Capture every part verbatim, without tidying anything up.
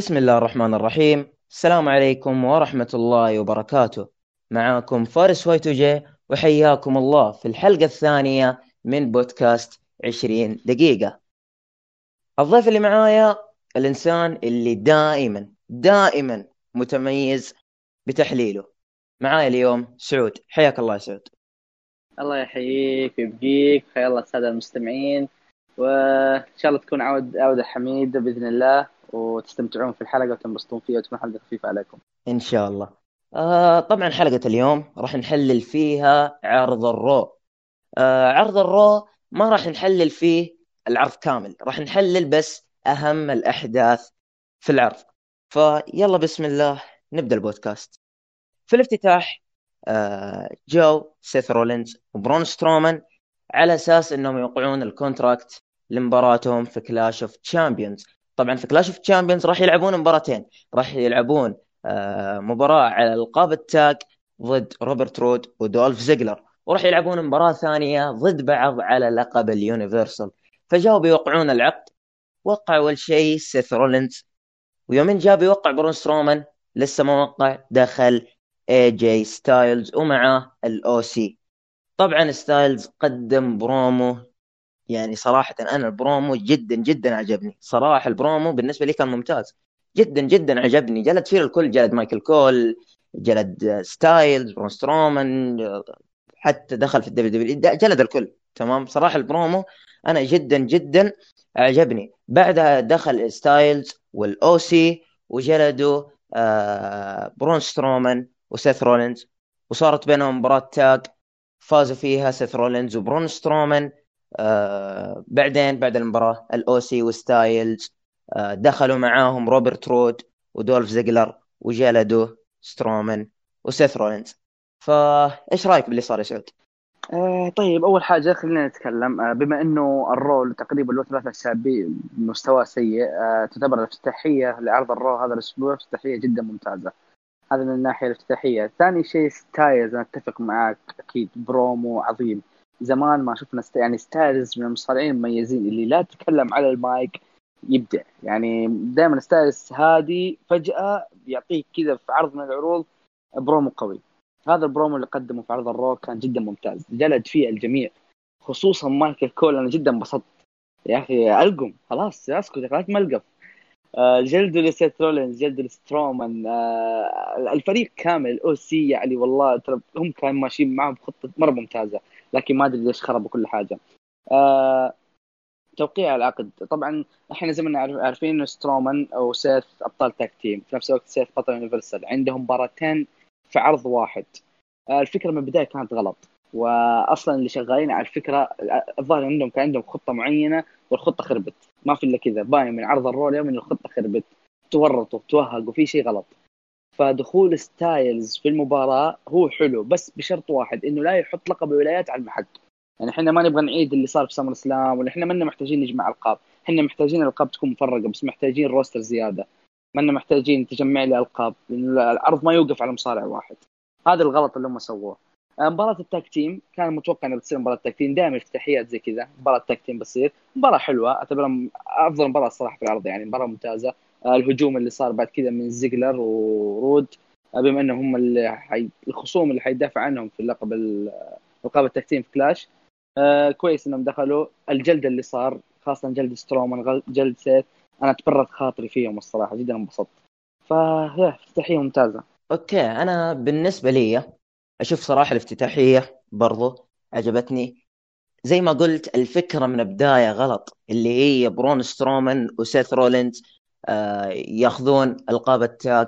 بسم الله الرحمن الرحيم. السلام عليكم ورحمة الله وبركاته. معاكم فارس وايتوجي، وحياكم الله في الحلقة الثانية من بودكاست عشرين دقيقة. الضيف اللي معايا الإنسان اللي دائما دائما متميز بتحليله. معايا اليوم سعود. حياك الله يا سعود. الله يحييك ويبقيك، خير الله السادة المستمعين، وإن شاء الله تكون عود عودة حميدة بإذن الله، وتستمتعون في الحلقة وتنبسطون فيها وتكون حلقة خفيفة عليكم. إن شاء الله. آه طبعا حلقة اليوم راح نحلل فيها عرض الرو. آه عرض الرو ما راح نحلل فيه العرض كامل، راح نحلل بس أهم الأحداث في العرض. فيلا بسم الله نبدأ البودكاست. في الافتتاح آه جو سيث رولينز وبرون سترومان على أساس أنهم يوقعون الكونتراكت لمباراتهم في كلاش اوف تشامبيونز. طبعا في كلاش اوف تشامبيونز راح يلعبون مباراتين. راح يلعبون آه مباراة على ألقاب التاج ضد روبرت رود ودولف زيجلر، وراح يلعبون مباراة ثانية ضد بعض على لقب اليونيفرسال. فجاوا بيوقعون العقد. وقع أول شيء سيث رولينز، ويومين جاء بيوقع برون سترومان لسه ما وقع، دخل اي جي ستايلز ومعاه الاو سي. طبعا ستايلز قدم برومو، يعني صراحة أنا البرومو جدا جدا عجبني. صراحة البرومو بالنسبة لي كان ممتاز جدا جدا عجبني. جلد فيه الكل، جلد مايكل كول، جلد ستايلز، برون سترومان، حتى دخل في الدبليو دبليو إي، جلد الكل تمام. صراحة البرومو أنا جدا جدا عجبني. بعدها دخل ستايلز والأو سي وجلدوا آه برون سترومان وسيث رولينز، وصارت بينهم مباراة تاج. فازوا فيها سيث رولينز وبرون سترومان. آه بعدين بعد المباراة الأو سي وستايلز آه دخلوا معاهم روبرت رود ودولف زيجلر وجلدوا سترومان وسيث رولينز. فايش رايك باللي صار يا سعود؟ آه طيب، أول حاجة خلينا نتكلم. آه بما إنه الرول تقريبا له ثلاثة أسابيع مستوى سيء، آه تعتبر الافتتاحية لعرض الرو هذا الأسبوع افتتاحية جدا ممتازة. هذا من الناحية الافتتاحية. ثاني شيء ستايلز، أنا أتفق معاك أكيد، برومو عظيم. زمان ما شفنا ست... يعني ستايلز من المصارعين المميزين اللي لا تتكلم على المايك يبدع. يعني دائما ستايلز هادي، فجأة يعطيك كذا في عرض من العروض برومو قوي. هذا البرومو اللي قدمه في عرض الرو كان جدا ممتاز، جلد فيه الجميع، خصوصا مايكل كول. أنا جدا انبسطت يا أخي. ألقم خلاص، اسكت يا أخي، لا تملقف. آه، جلدوا لسيت رولينز، جلدوا لسترومان، آه، الفريق كامل الاو سي، يعني والله ترى هم كانوا ماشيين معهم بخطه مره ممتازه. لكن ما ادري ليش خربوا كل حاجه. آه، توقيع العقد طبعا احنا زي ما عارف- عارفين انه سترومان او سيث ابطال تاك تيم، في نفس الوقت سيث بطل يونيفرسال، عندهم مباراتين في عرض واحد. آه، الفكره من البدايه كانت غلط، واصلا اللي شغالين على الفكره الظاهر عندهم كان عندهم خطه معينه، والخطه خربت. ما في الا كذا، باين من عرض الرول يوم ان الخطه خربت، تورطوا توهقوا في شيء غلط. فدخول ستايلز في المباراه هو حلو، بس بشرط واحد، انه لا يحط لقب الولايات على المحك. يعني احنا ما نبغى نعيد اللي صار في سمر سلام، ولا احنا ما محتاجين نجمع القاب. احنا محتاجين الالقاب تكون مفرقه، بس محتاجين روستر زياده. ما لنا محتاجين تجمع لي القاب، لان العرض ما يوقف على مصارع واحد. هذا الغلط اللي هم سووه. مباراة التاك تيم كان متوقع انها بتصير مباراة تاك تيم، دائما افتتاحيات زي كذا مباراة تاك تيم بتصير مباراة حلوة، اعتبرها م- افضل مباراة الصراحة في العرض، يعني مباراة ممتازة. آه، الهجوم اللي صار بعد كذا من زيجلر ورود، آه، بما انهم هم اللي حي... الخصوم اللي حيدافع عنهم في اللقب ال- القاب التاك تيم في كلاش. آه كويس انهم دخلوا. الجلد اللي صار، خاصة جلد سترومان، غل- جلد سيث، انا تبرد خاطري فيهم الصراحة، جدا انبسطت. فهي افتتاحية ممتازة. اوكي، انا بالنسبة لي اشوف صراحة الافتتاحية برضو عجبتني. زي ما قلت الفكرة من البداية غلط، اللي هي برون سترومان وسيث رولينز آه ياخذون القاب التاج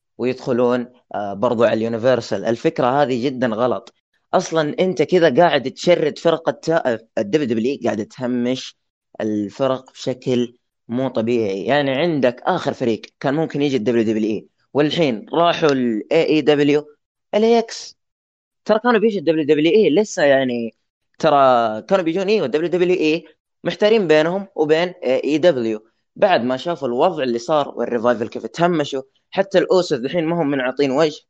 ويدخلون آه برضو على اليونيفرسال. الفكرة هذه جدا غلط. اصلا انت كذا قاعد تشرد فرقة الدبليو دبليو، قاعد تهمش الفرق بشكل مو طبيعي. يعني عندك اخر فريق كان ممكن يجي الدبليو دبليو اي، والحين راحوا الاي اي دبليو الاكس. ترى كانوا بيجوا الدبليو دبليو اي لسه، يعني ترى كانوا بيجون ايه والدبليو دبليو اي محتارين بينهم وبين اي دبليو. بعد ما شافوا الوضع اللي صار والريفايفل كيف تهمشوا، حتى الاوسس الحين ما هم من عاطين وجه.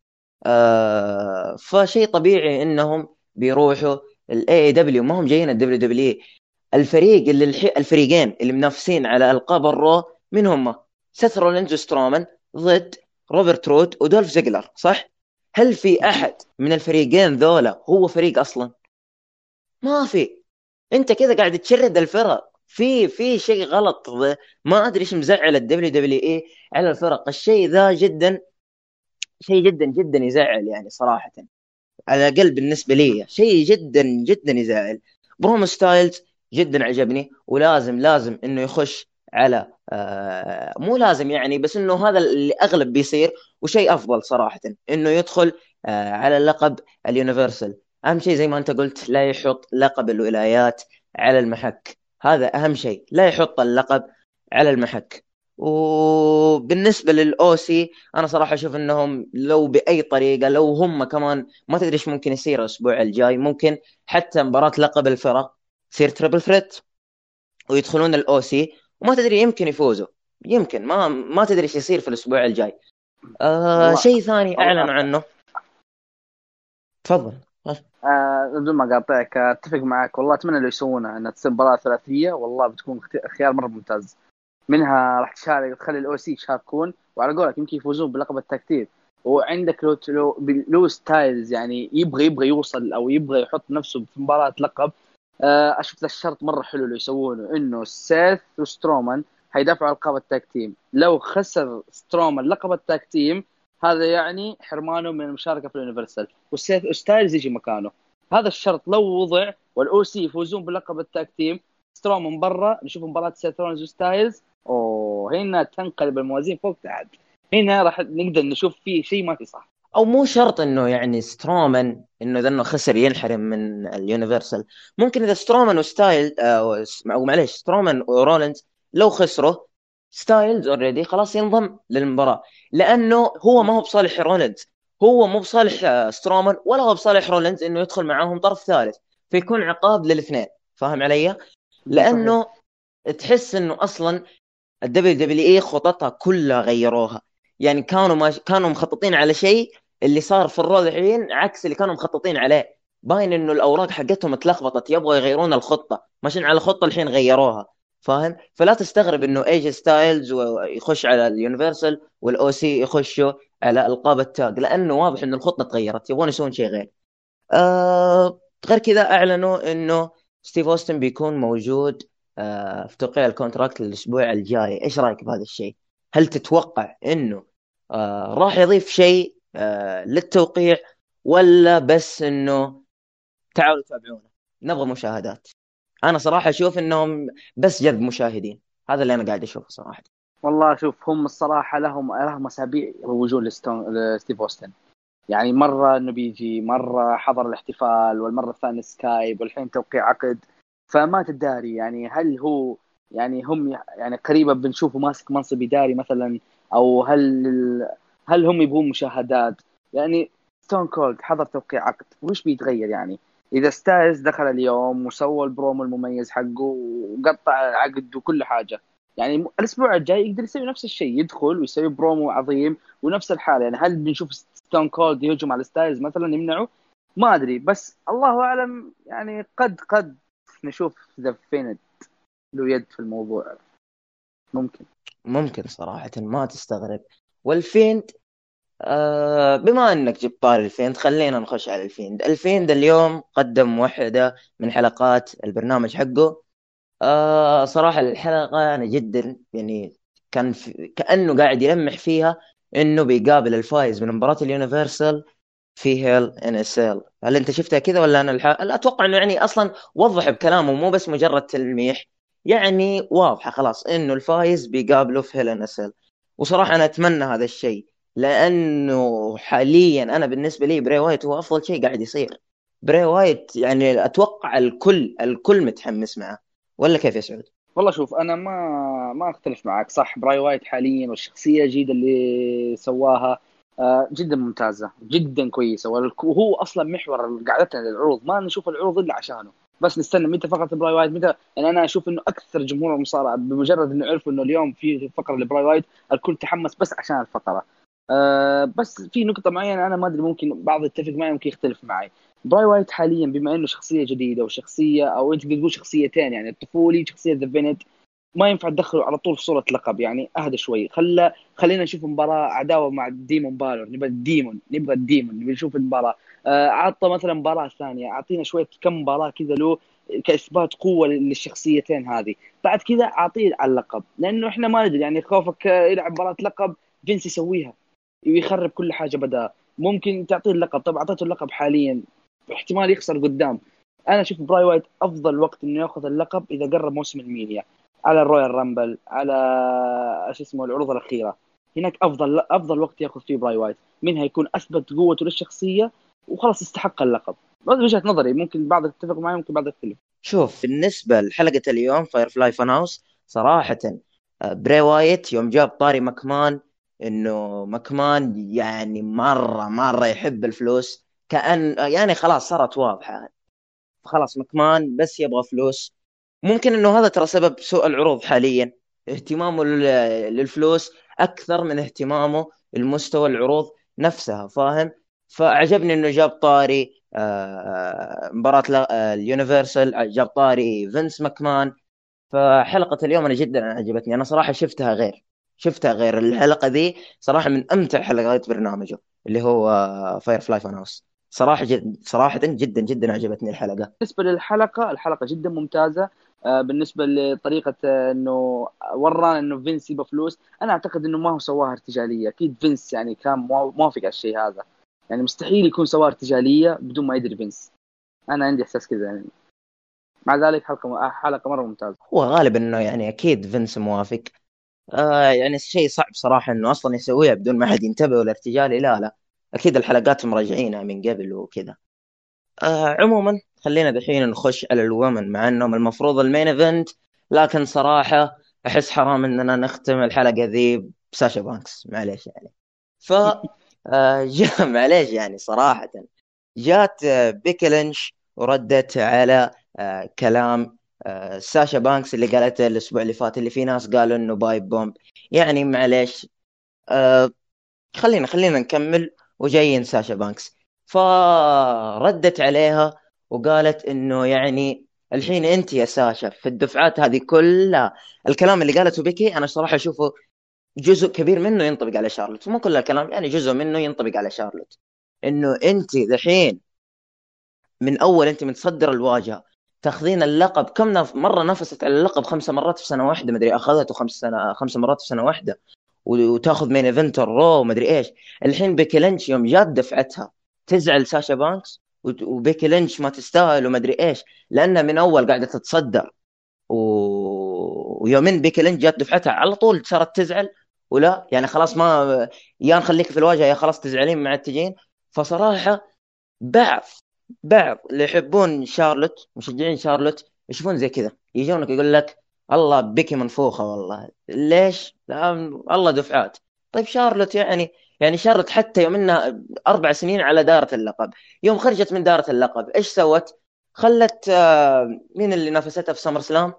آه فشيء طبيعي انهم بيروحوا الاي دبليو، ما هم جايين الدبليو دبليو اي. الفريق اللي الحي... الفريقين اللي منافسين على القاب الرو من هم؟ سيث رولينز وسترومان ضد روبرت رود ودولف زيجلر، صح؟ هل في احد من الفريقين ذولا هو فريق اصلا؟ ما في. انت كذا قاعد تشرد الفرق، في في شيء غلط. ما ادري ايش مزعل الدبليو دبليو اي على الفرق. الشيء ذا جدا، شيء جدا جدا يزعل يعني صراحة. على الأقل بالنسبة لي شيء جدا جدا يزعل. برومو ستايلز جدا عجبني، ولازم لازم انه يخش على آه مو لازم يعني، بس انه هذا اللي اغلب بيصير، وشيء افضل صراحة انه يدخل آه على اللقب اليونيفرسال. اهم شيء زي ما انت قلت، لا يحط لقب الولايات على المحك. هذا اهم شيء، لا يحط اللقب على المحك. وبالنسبة للأو سي، أنا صراحة أشوف أنهم لو بأي طريقة، لو هم كمان ما تدري ايش ممكن يصير الاسبوع الجاي، ممكن حتى مباراة لقب الفرق تصير تريبل ثريت ويدخلون الاو سي، وما تدري يمكن يفوزوا، يمكن ما ما تدري ايش يصير في الاسبوع الجاي. آه والله شيء ثاني والله اعلنوا عنه. تفضل. آه بدون ما اقاطعك، اتفق معك والله. اتمنى لو يسوونها انها تصير مباراه ثلاثيه، والله بتكون اخت- خيار مره ممتاز. منها راح تشارك، تخلي الاو سي يشاركون، وعلى قولك يمكن يفوزون بلقب التكتيل. وعندك لو لو لو ستايلز يعني يبغى يبغى يوصل او يبغى يحط نفسه في مباراه لقب. آه، اشوف ذا الشرط مره حلو اللي يسوونه، انه سيث وسترومان هيدافعوا على لقب التاج تيم. لو خسر سترومان لقب التاج تيم، هذا يعني حرمانه من المشاركه في اليونيفرسال، والسيث وستايلز يجي مكانه. هذا الشرط لو وضع والاو سي يفوزون بلقب التاج تيم، سترومان برا، نشوف مباراه سيث رولينز وستايلز، اوه هنا تنقلب الموازين فوق تحت. هنا راح نقدر نشوف فيه شيء ما في صح. او مو شرط انه يعني سترومان انه ذا انه خسر ينحرم من اليونيفرسال. ممكن اذا سترومان وستايل او, أو معليش سترومان ورولينز لو خسروا، ستايلز اوريدي خلاص ينضم للمباراه، لانه هو ما هو بصالح رولينز، هو مو بصالح آه، سترومان، ولا هو بصالح رولينز انه يدخل معاهم طرف ثالث، فيكون عقاب للاثنين. فاهم علي؟ صحيح. لانه تحس انه اصلا الدبليو دبليو اي خططها كلها غيروها. يعني كانوا ما كانوا مخططين على شيء، اللي صار في الرو الحين عكس اللي كانوا مخططين عليه. باين انه الاوراق حقتهم اتلخبطت، يبغوا يغيرون الخطه، ماشيين على خطه الحين غيروها. فاهم؟ فلا تستغرب انه ايج ستايلز يخش على اليونيفرسال والاو سي يخشوا على القاب التاج، لانه واضح انه الخطه تغيرت، يبغون يسوون شيء غير. آه غير كذا اعلنوا انه ستيف اوستن بيكون موجود آه في توقيع الكونتراكت الاسبوع الجاي. ايش رايك بهذا الشيء؟ هل تتوقع انه آه راح يضيف شيء آه للتوقيع، ولا بس انه تعالوا تابعونا نبغى مشاهدات؟ انا صراحة اشوف انهم بس جذب مشاهدين، هذا اللي انا قاعد اشوفه صراحة. والله شوف، هم الصراحه لهم لهم اسابيع يروجون لستون لستيف اوستن. يعني مره انه بيجي، مره حضر الاحتفال، والمره الثانيه سكايب، والحين توقيع عقد. فما تداري يعني هل هو يعني هم يعني قريبا بنشوفه ماسك منصب اداري مثلا، او هل هل هم يبغون مشاهدات؟ يعني ستون كولد حضر توقيع عقد، وش بيتغير يعني؟ اذا ستايلز دخل اليوم وسوى البرومو المميز حقه وقطع عقد وكل حاجه، يعني الاسبوع الجاي يقدر يسوي نفس الشيء، يدخل ويسوي برومو عظيم ونفس الحاله. يعني هل بنشوف ستون كولد يهجم على ستايلز مثلا يمنعه؟ ما ادري، بس الله اعلم. يعني قد قد نشوف ذا فيند له يد في الموضوع، ممكن. ممكن صراحة، ما تستغرب. والفيند، آه بما انك جبت طار الفيند، خلينا نخش على الفيند. الفيند اليوم قدم واحدة من حلقات البرنامج حقه. آه صراحة الحلقة أنا جدا يعني كان في كأنه قاعد يلمح فيها إنه بيقابل الفايز من مباراة اليونيفرسال في هيل ان اس ال. هل أنت شفتها كذا ولا أنا الح... لا أتوقع إنه يعني أصلا وضح بكلامه، مو بس مجرد تلميح، يعني واضحة خلاص إنه الفايز بيقابله في هيل ان اس ال. وصراحة أنا أتمنى هذا الشيء، لأنه حاليا أنا بالنسبة لي براي وايت هو أفضل شيء قاعد يصير. براي وايت يعني أتوقع الكل الكل متحمس معه، ولا كيف يا سعود؟ والله شوف، انا ما ما اختلف معك. صح، براي وايت حاليا والشخصيه الجديده اللي سواها آه، جدا ممتازه، جدا كويسه، وهو اصلا محور قعدتنا للعروض. ما نشوف العروض الا عشانه، بس نستنى متى فقره براي وايت متى. يعني انا اشوف انه اكثر جمهور المصارعه بمجرد انه عرفوا انه اليوم في فقره لبراي وايت، الكل تحمس بس عشان الفقره. أه بس في نقطه معينه انا ما ادري، ممكن بعض يتفق معي ممكن يختلف معي. براي وايت حاليا بما انه شخصيه جديده وشخصيه، او انت تقول شخصيتين، يعني الطفولي شخصيه ذا فينت، ما ينفع تدخله على طول في صورة لقب، يعني اهدى شوي. خلى خلينا نشوف مباراة عداوة مع ديمون بالور، نبغى الديمون نبغى الديمون نبغى نشوف المباراة. آه، عطى مثلا مباراة ثانية، اعطينا شوية كم مباراة كذا له كإثبات قوة للشخصيتين هذه. بعد كذا اعطيه على اللقب، لانه احنا ما ندري يعني خوفك آه، يلعب مباراة لقب فينس يسويها ويخرب كل حاجة بدأ. ممكن تعطيه اللقب، طب اعطيته اللقب حاليا احتمال يخسر قدام. انا اشوف براي وايت افضل وقت انه ياخذ اللقب اذا قرب موسم المينيا، على الرويال رامبل، على ايش اسمه العروض الاخيره. هناك افضل افضل وقت ياخذ فيه براي وايت، منها يكون اثبت قوته للشخصيه وخلاص استحق اللقب. هذه وجهه نظري، ممكن بعض يتفق معي ممكن بعض يختلف. شوف، بالنسبة لحلقة اليوم فاير فلاي فان هاوس صراحة، آه، بري وايت يوم جاب طاري مكمان، انه مكمان يعني مرة مرة يحب الفلوس، كأن يعني خلاص صارت واضحة، خلاص مكمان بس يبغى فلوس. ممكن انه هذا ترى سبب سوء العروض حاليا، اهتمامه لل- للفلوس اكثر من اهتمامه المستوى العروض نفسها، فاهم؟ فاعجبني انه جاب طاري آه، مباراة لا- آه، اليونيفرسال، جاب طاري فينس ماكمان. فحلقة اليوم انا جدا عجبتني، انا صراحة شفتها غير شفتها غير الحلقة ذي صراحة من امتع حلقات برنامجه اللي هو فاير فلاي فان هاوس. صراحة جد صراحة جدا جدا عجبتني الحلقة. بالنسبه للحلقه، الحلقه جدا ممتازه. آه، بالنسبه لطريقه آه، انه ورانا انه فينس يبغى فلوس، انا اعتقد انه ما هو سواها ارتجاليه. اكيد فينس يعني كان مو- موافق على الشيء هذا، يعني مستحيل يكون سواها ارتجاليه بدون ما يدري فينس. انا عندي احساس كذا يعني. مع ذلك حلقه حلقه مره ممتازه. هو غالبا انه يعني اكيد فينس موافق. آه يعني شيء صعب صراحة إنه أصلا يسويها بدون ما حد ينتبه، والارتجالي لا لا، أكيد الحلقات مراجعينها من قبل وكذا. آه عموما خلينا دحين نخش على الومن، مع إنهم المفروض المين إيفنت، لكن صراحة أحس حرام إننا نختم الحلقة ذي بساشا بانكس، معليش يعني. ف آه جاء معليش يعني صراحة، جات آه، بيكي لينش وردت على آه، كلام آه، ساشا بانكس اللي قالته الاسبوع اللي فات، اللي في ناس قالوا انه بايب بومب. يعني معليش، آه، خلينا خلينا نكمل وجايين ساشا بانكس. فردت عليها وقالت انه يعني الحين انت يا ساشا في الدفعات هذه كلها، الكلام اللي قالته بيكي انا صراحة اشوفه جزء كبير منه ينطبق على شارلوت، مو كل الكلام، يعني جزء منه ينطبق على شارلوت. انه انت دحين من اول انت متصدر الواجهه، تاخذين اللقب كم نف... مره نفست على اللقب خمسة مرات في سنه واحده، مدري اخذته خمس سنه خمس مرات في سنه واحده، وتاخذ مين ايفنت الرو مدري ايش. الحين بيكي لينش يوم جات دفعتها تزعل ساشا بانكس، وت- وبيكي لينش ما تستاهل ومدري ايش، لانها من اول قاعده تتصدر، و... ويومين بيكي لينش جات دفعتها على طول صارت تزعل. ولا يعني خلاص، ما يا نخليك في الواجهه يا خلاص تزعلين مع التجين. فصراحه بعض بعض اللي يحبون شارلوت، مشجعين شارلوت، يشوفون زي كذا يجونك يقول لك الله بيكي منفوخة، والله ليش لا، الله دفعات. طيب شارلوت يعني يعني شارلوت حتى يوم انها اربع سنين على دارة اللقب، يوم خرجت من دارة اللقب ايش سوت؟ خلت آه، مين اللي نافستها في سمر سلام؟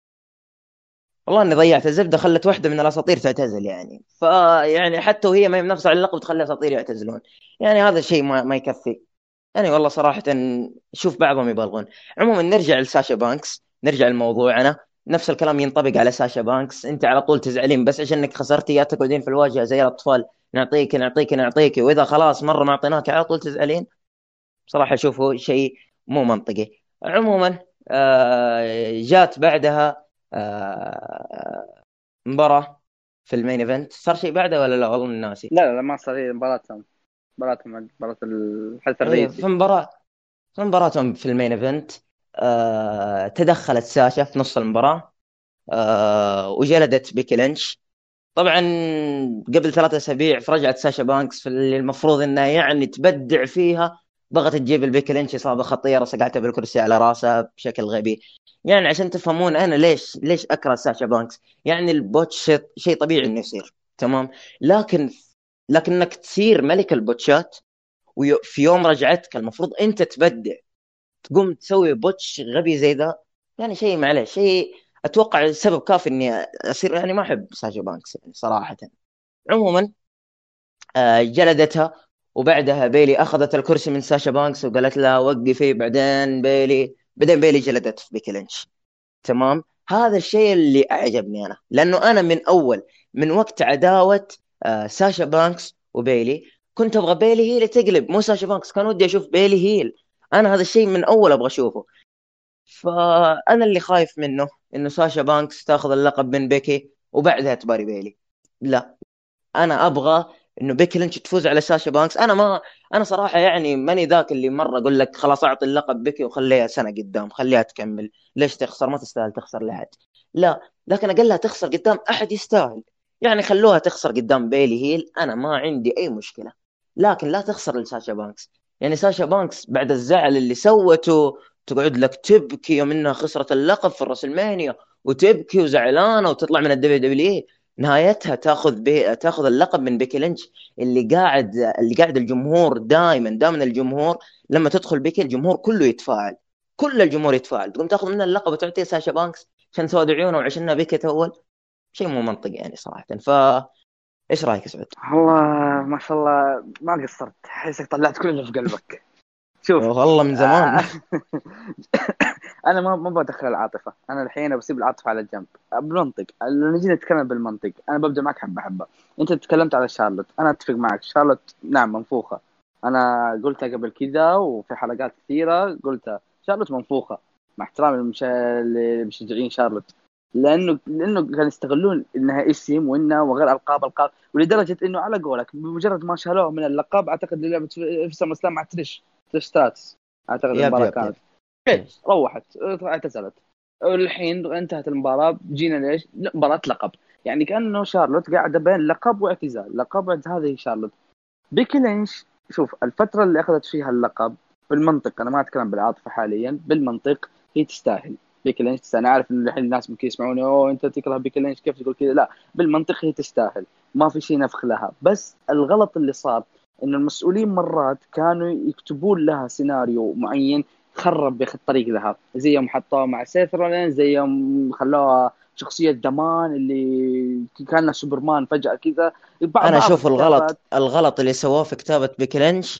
والله اني ضيعت الزبده، خلت واحده من الاساطير تعتزل يعني. فيعني حتى وهي ما هي منافسه على اللقب تخلي اساطير يعتزلون، يعني هذا الشيء ما, ما يكفي. يعني والله صراحة شوف بعضهم يبالغون. عموما نرجع لساشا بانكس، نرجع لموضوعنا. نفس الكلام ينطبق على ساشا بانكس، انت على طول تزعلين بس عشان انك خسرتي، يا تقعدين في الواجهة زي الاطفال، نعطيك نعطيك نعطيك، واذا خلاص مرة ما اعطيناك على طول تزعلين. بصراحة اشوفه شيء مو منطقي. عموما آه، جات بعدها آه، مباراة في المين ايفنت، صار شيء بعدها ولا لا؟ والله إني ناسي. لا لا لا، ما صار. هي مباراتهم مباراتهم مباراة الحدث ايه، الرئيسي. في مباراة في مباراتهم في المين ايفنت، آه تدخلت ساشا في نص المباراة، آه وجلدت بيكي لينش. طبعا قبل ثلاثة اسابيع فرجعت ساشا بانكس في اللي المفروض انها يعني تبدع فيها، ضغط تجيب البيكي لينش اصابة خطيرة، صقعتها بالكرسي على راسها بشكل غبي. يعني عشان تفهمون انا ليش ليش اكره ساشا بانكس. يعني البوتش شيء شيء طبيعي انه يصير، تمام، لكن لكنك تصير ملك البوتشات، وفي يوم رجعتك المفروض انت تبدع، تقوم تسوي بوتش غبي زي ذا. يعني شيء معلش شيء، اتوقع سبب كافي اني اصير يعني ما احب ساشا بانكس يعني صراحه. عموما آه، جلدتها، وبعدها بيلي اخذت الكرسي من ساشا بانكس وقالت لها وقفي. بعدين بيلي بعدين بيلي جلدت في بيكي لينش، تمام. هذا الشيء اللي أعجبني أنا، لأنه أنا من أول، من وقت عداوة آه، ساشا بانكس وبيلي، كنت أبغى بيلي هي اللي تقلب مو ساشا بانكس. كان ودي أشوف بيلي هيل. أنا هذا الشيء من أول أبغى أشوفه. فأنا اللي خايف منه إنه ساشا بانكس تاخذ اللقب من بيكي وبعدها تباري بيلي. لا، انا ابغى انه بيكي لينش تفوز على ساشا بانكس. انا ما انا صراحه يعني ماني ذاك اللي مره اقول لك خلاص اعطي اللقب بيكي وخليها سنه قدام، خليها تكمل. ليش تخسر؟ ما تستاهل تخسر لحد. لا، لكن اقلها تخسر قدام احد يستاهل. يعني خلوها تخسر قدام بيلي هيل، انا ما عندي اي مشكله، لكن لا تخسر لساشا بانكس. يعني ساشا بانكس بعد الزعل اللي سوته تقعد لك تبكي يوم انها خسرت اللقب في الرسلمانيا، وتبكي وزعلانه وتطلع من الدبليو دبليو اي، نهايتها تاخذ بي... تاخذ اللقب من بيكي لينش. اللي قاعد اللي قاعد الجمهور دائما دائما الجمهور لما تدخل بيكي الجمهور كله يتفاعل، كل الجمهور يتفاعل، تقوم تاخذ منها اللقب وتعطيه ساشا بانكس عشان سواد عيونه وعشانها بيكي اول. شيء مو منطقي يعني صراحه. فا ايش رايك يا سعود؟ والله ما شاء الله ما قصرت، حسك طلعت كل اللي في قلبك. شوف، والله من زمان. آه، انا ما ما بدخل العاطفه، انا الحين بسيب العاطفه على جنب. بالمنطق، لو نجي نتكلم بالمنطق انا ببدا معك حبه حبه. انت تكلمت على شارلوت، انا اتفق معك، شارلوت نعم منفوخه. انا قلتها قبل كذا وفي حلقات كثيره قلتها، شارلوت منفوخه، مع احترامي للمش- للمشجعين شارلوت. لانه لانه كانوا يستغلون انها اسم وانها وغير القاب القاب، ولدرجه انه على قولك بمجرد ما شالوه من اللقب، اعتقد لعبه في سمر سلام مع تريش تريش ستاتس، اعتقد يب المباراه يب يب. كانت إيش، روحت اعتزلت. الحين انتهت المباراة، جينا ليش؟ لا، مباراة لقب. يعني كأنه شارلوت قاعدة بين لقب واعتزال، لقب واعتزال، هذه شارلوت. بيكي لينش، شوف الفترة اللي أخذت فيها اللقب، بالمنطق أنا ما أتكلم بالعاطفة حاليا، بالمنطق هي تستاهل. بيكي لينش تستاهل. أنا عارف إن الحين الناس ممكن يسمعوني أوه أنت تكره بيكي لينش كيف تقول كذا، لا بالمنطق هي تستاهل، ما في شيء نفخ لها. بس الغلط اللي صار إن المسؤولين مرات كانوا يكتبون لها سيناريو معين خرب بياخذ طريق لها، زي يوم حطوها مع سيث رولينز، زي يوم خلوها شخصية دمان اللي كان سوبرمان فجأة كذا. بعض انا بعض اشوف الغلط الكتابات. الغلط اللي سووه في كتابه بيكي لينش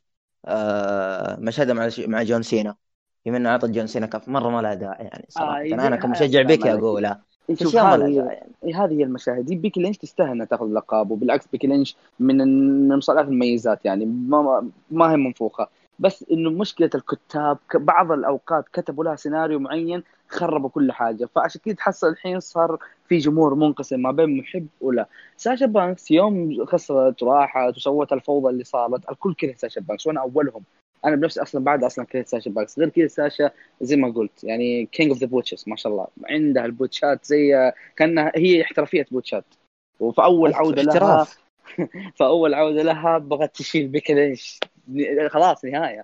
آه مشهدها مع مع جون سينا، بما انه اعطى جون سينا كف مره ما لها داعي يعني آه صراحه. زي انا يا كمشجع سلام بيكي عليك. اقولها في شوف اشياء ما لها هذه داعي يعني. هي هذه هي المشاهد دي، بيكي لينش تستاهل انها تاخذ اللقب، وبالعكس بيكي لينش من من مصنفات المميزات، يعني ما, ما هي منفوخه. بس انه مشكله الكتاب ك- بعض الاوقات كتبوا لها سيناريو معين خربوا كل حاجه، فعشان كذا تحصل الحين صار في جمهور منقسم ما بين محب ولا. ساشا بانكس يوم خسرت وراحت وسوت الفوضى اللي صارت، الكل كره ساشا بانكس وانا اولهم. انا بنفسي اصلا بعد اصلا كره ساشا بانكس. غير كذا ساشا زي ما قلت يعني كينج اوف ذا بوتشز، ما شاء الله عندها البوتشات زي كانها هي احترافيه بوتشات. وفاول ايوه عوده لها احتراف. فاول عوده لها بغت تشيل بيكي لينش، خلاص نهايه.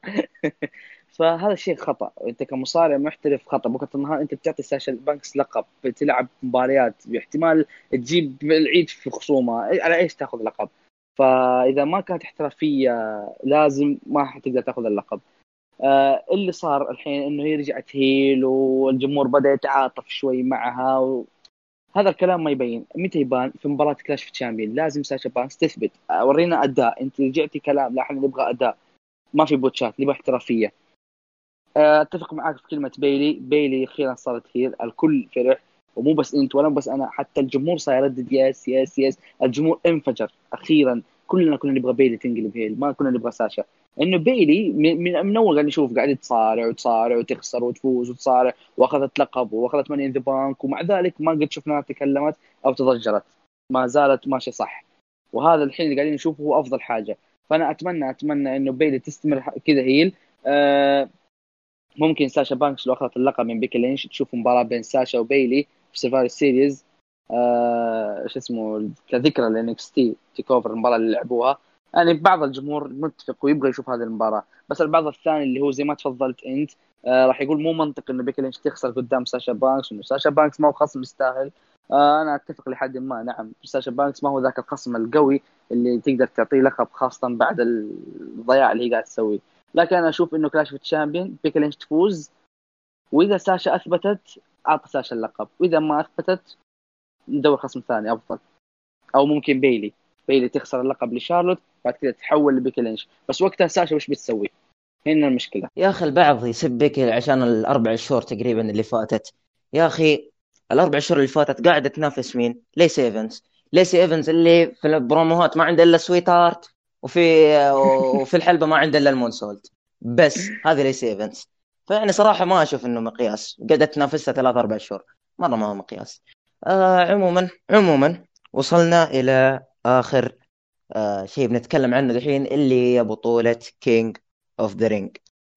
فهذا الشيء خطا، انت كمصارع محترف خطا. بكره النهار انت بتعطي ساشا بانكس لقب، بتلعب مباريات باحتمال تجيب العيد في خصومه، على ايش تاخذ لقب؟ فاذا ما كانت احترافيه لازم ما حتقدر تاخذ اللقب. آه اللي صار الحين انه هي رجعت هيل والجمهور بدا يتعاطف شوي معها و... هذا الكلام ما يبين متى يبان في مباراه كلاش في تشامبيون. لازم ساشا بانكس تثبت، آه ورينا اداء. انت رجعتي كلام، لا احنا نبغى اداء، ما في بوتشات، نبغى احترافيه. آه اتفق معاك في كلمه بيلي. بيلي اخيرا صارت هيل، الكل فرح، ومو بس انت ولا بس انا، حتى الجمهور صار يردد يس يس يس. الجمهور انفجر اخيرا، كلنا كنا نبغى بيلي تنقلب هيل، ما كنا نبغى ساشا. انه بيلي من, من, من اول قاعد نشوف قاعد تصارع وتصارع وتخسر وتفوز وتصارع، واخذت لقب واخذت ماني ان ذا بانك، ومع ذلك ما قد شفناها تكلمت او تضجرت، ما زالت ماشيه صح. وهذا الحين اللي قاعدين نشوفه هو افضل حاجه. فانا اتمنى اتمنى انه بيلي تستمر كذا هيل. آه ممكن ساشا بانكس لو اخذت اللقب من بيكي لينش تشوف مباراه بين ساشا وبيلي في سيرفايفر سيريز، آه شو اسمه، كذكرى لانكس تي تيك اوفر، المباراه اللي لعبوها. يعني بعض الجمهور متفق ويبغى يشوف هذه المباراه، بس البعض الثاني اللي هو زي ما تفضلت انت آه راح يقول مو منطق انه بيكي لينش تخسر قدام ساشا بانكس، وانه ساشا بانكس ما هو خصم يستاهل. آه انا اتفق لحد ما، نعم ساشا بانكس ما هو ذاك الخصم القوي اللي تقدر تعطيه لقب، خاصه بعد الضياع اللي هي قاعد تسويه. لكن انا اشوف انه كلاش اوف تشامبيون بيكي لينش تفوز، واذا ساشا اثبتت اعطى ساشا اللقب، واذا ما اثبتت ندور خصم ثاني افضل. او ممكن بيلي بيلي تخسر اللقب لشارلوت، بعد كذا تحول لبيكي لينش، بس وقتها ساشا وش بتسوي؟ هنا المشكله. يا اخي البعض يسب بيكي عشان الاربع شهور تقريبا اللي فاتت. يا اخي الاربع شهور اللي فاتت قاعده تنافس مين؟ ليسي ايفنز. ليسي ايفنز اللي في البروموهات ما عنده الا سويت هارت، وفي وفي الحلبه ما عنده الا المونسولت. بس هذه ليسي ايفنز. فيعني صراحه ما اشوف انه مقياس، قعدت تنافسها ثلاث اربع شهور، مره ما هو مقياس. آه عموما عموما وصلنا الى اخر آه شيء بنتكلم عنه دحين، اللي هي بطوله كينج اوف ذا رينج.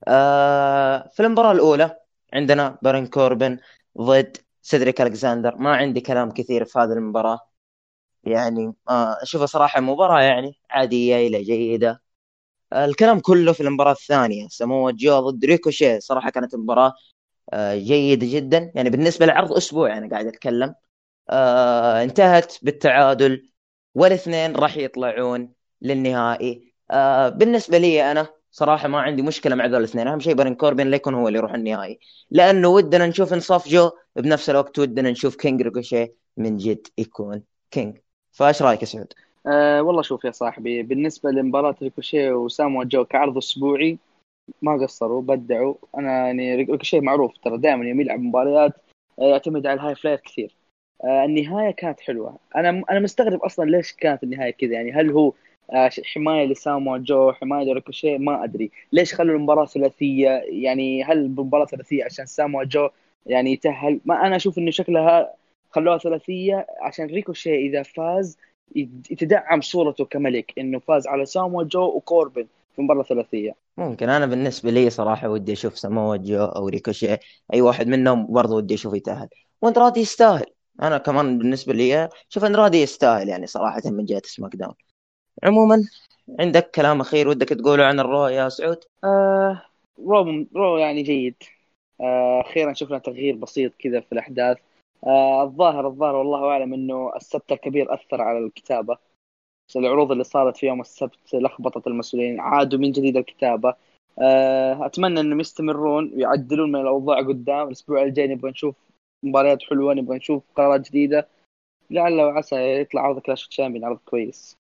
آه في المباراة الأولى عندنا بارين كوربن ضد سيدريك ألكساندر. ما عندي كلام كثير في هذه المباراة، يعني آه أشوفها صراحة مباراة يعني عادية إلى جيدة. آه الكلام كله في المباراة الثانية، سمو جو ضد ريكوشي. صراحة كانت مباراة آه جيدة جدا، يعني بالنسبة لعرض أسبوع أنا قاعد أتكلم. آه انتهت بالتعادل، والاثنين راح يطلعون للنهائي. آه بالنسبة لي أنا صراحة ما عندي مشكلة مع ذول الاثنين، أهم شيء بارين كوربين لا يكون هو اللي يروح النهائي، لأنه ودنا نشوف انصاف جو، بنفس الوقت ودنا نشوف كينج ريكوشي من جد يكون كينج. فايش رايك يا سعود؟ أه والله شوف يا صاحبي، بالنسبة لمباراة ريكوشيه وسامو جو كعرض أسبوعي ما قصروا، بدعوا. أنا يعني ريكوشيه معروف ترى دائما يوم يلعب مباريات آه، يعتمد على الهاي فلاير كثير. آه، النهاية كانت حلوة. أنا أنا مستغرب أصلا ليش كانت النهاية كذا، يعني هل هو آه، حماية لسامو جو، حماية لريكوشيه؟ ما أدري ليش خلوا المباراة ثلاثية. يعني هل المباراة ثلاثية عشان سامو جو يعني يتأهل؟ ما أنا أشوف إنه شكلها خلوها ثلاثية عشان ريكوشيه إذا فاز يتدعم صورته كملك، إنه فاز على سامو جو وكوربن في مباراة ثلاثية. ممكن. أنا بالنسبة لي صراحة ودي أشوف سامو جو أو ريكوشي، أي واحد منهم برضه ودي أشوف يتأهل، واندرادي يستاهل. أنا كمان بالنسبة لي شوف اندرادي يستاهل يعني صراحة من جهة سماك داون. عموما عندك كلام أخير ودك تقوله عن الرو يا سعود؟ آه رو رو يعني جيد. آه، أخيرا شفنا تغيير بسيط كذا في الأحداث. آه، الظاهر الظاهر والله أعلم إنه السبت الكبير أثر على الكتابة. العروض اللي صارت في يوم السبت لخبطت المسؤولين، عادوا من جديد الكتابة. آه، أتمنى إنهم يستمرون ويعدلون من الأوضاع قدام. الأسبوع الجاي نبغى نشوف مباريات حلوة، نبغى نشوف قرارات جديدة. لعل وعسى يطلع عرض كلاش تشامبيون عرض كويس.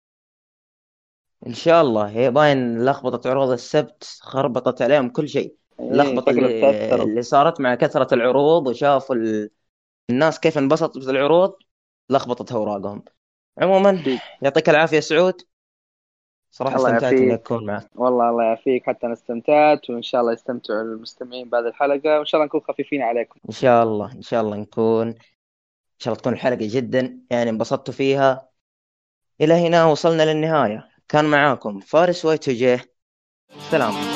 ان شاء الله. هي باين لخبطت عروض السبت، خربطت عليهم كل شيء. إيه اللخبطه شكلهم اللي تأثروا. اللي صارت مع كثره العروض، وشافوا ال... الناس كيف انبسطت بالعروض، لخبطت اوراقهم. عموما أكيد. يعطيك العافيه سعود، صراحه الله استمتعت اني يعافيك. اكون معك. والله الله يعافيك، حتى أنا استمتعت، وإن شاء الله يستمتعوا المستمعين بهذه الحلقة، وإن شاء الله نكون خفيفين عليكم. ان شاء الله ان شاء الله نكون، ان شاء الله تكون الحلقه جدا يعني انبسطتوا فيها. الى هنا وصلنا للنهايه، كان معاكم فارس واي تو جي. سلام.